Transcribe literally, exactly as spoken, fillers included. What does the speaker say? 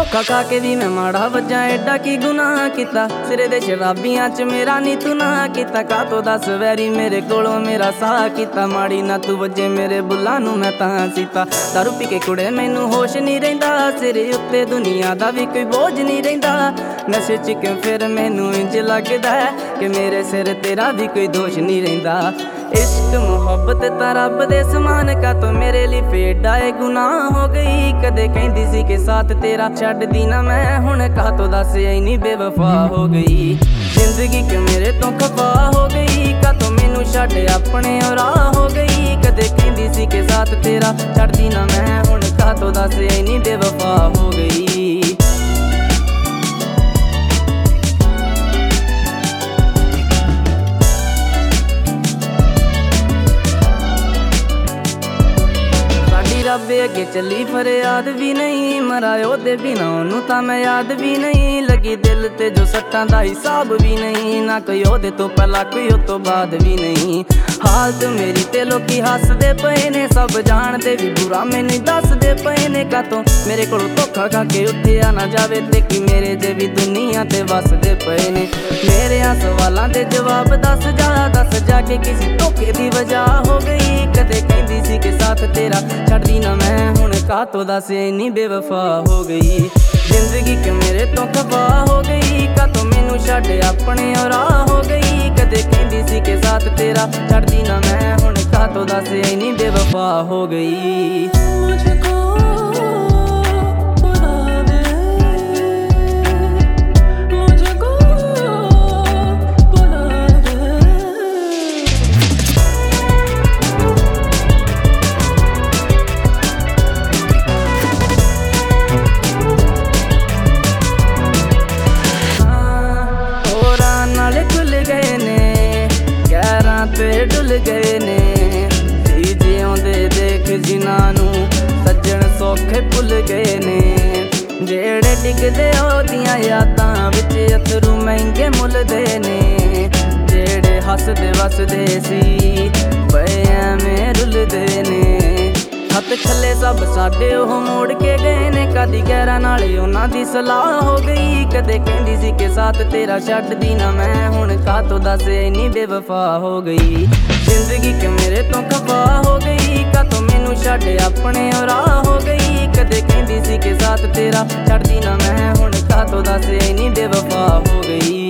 धोखा खा के भी मैं माड़ा वजा एडा की गुनाह किता सिरे दे शराबियां च मेरा नी तू ना किता का तो दस वैरी मेरे कोलों मेरा साह किता माड़ी ना तू वजे मेरे बुल्ला नू मैं तां सीता दारू पी के कुड़े मैनू होश नहीं रहिंदा सिरे उत्ते दुनिया दा भी कोई बोझ नहीं रहिंदा नशे च क्यों फिर मैनू इंज लगदा कि मेरे सिर तेरा भी कोई दोष नहीं रहिंदा इश्क मुहब्बत ता रब दे समान का तो मेरे लिए फेड आए गुनाह हो गई कदे कहंदी सी के साथ तेरा छड्ड दी ना मैं हुण का तो दस इन्नी बेवफा हो गई जिंदगी क्यों मेरे तो खफा हो गई का तो मैनू छड्ड अपने राह हो गई कदे कहंदी सी के साथ तेरा छड्ड दी ना मैं हुण का तो दस इन्नी बेवफा हो गई रब्बे अगे चली फरियाद भी नहीं मरायो दे बिना ओनू तां मैं याद भी नहीं लगी दिल ते जो सट्टां दा हिसाब भी नहीं ना कोई ओदे तो पहला कोई ओ तो बाद भी नहीं हालत मेरी ते लोकी हसदे पए ने सब जानदे भी बुरा मैनू दसदे पए ने का तो मेरे कोल धोखा खा के उठिया ना जावे ते कि मेरे जे भी दुनिया ते वसदे पए ने मेरे सवालां दे जवाब दस जा दस जा के किसी धोखे दी वजह हो गई कदे कहंदी सी के साथ तेरा छड्ड दी ना मैं हुण का तो दस इन्नी बेवफा हो गई जिंदगी के मेरे तो खफा हो गई का तो मैनू छड्ड अपने राह हो गई कदे कहंदी सी के साथ तेरा छड्ड दी ना मैं हुण का तो दस इन्नी बेवफा हो गई पे डुल गए ने जिउंदे देख जिन्हां नू सज्जण सौखे भुल गए ने जेड़े डिगदे ओदियां यादां विच अथरू महंगे मुलदे ने जेड़े हसदे वसदे सी पए ऐवें रुलदे ने हथ थले सब साडे ओह मोड़ के गए ने कदी गैरां नाले उन्हां दी सलाह हो गई कदे कहंदी सी के साथ तेरा छड्ड दी ना मैं हुण का तो दस इन्नी बेवफा हो गई जिंदगी के मेरे तो खफा हो गई का तो मैनू छड्ड अपने राह हो गई कदे कहंदी सी के साथ तेरा छड्ड दी ना मैं हुण का तो दस इन्नी बेवफा हो गई।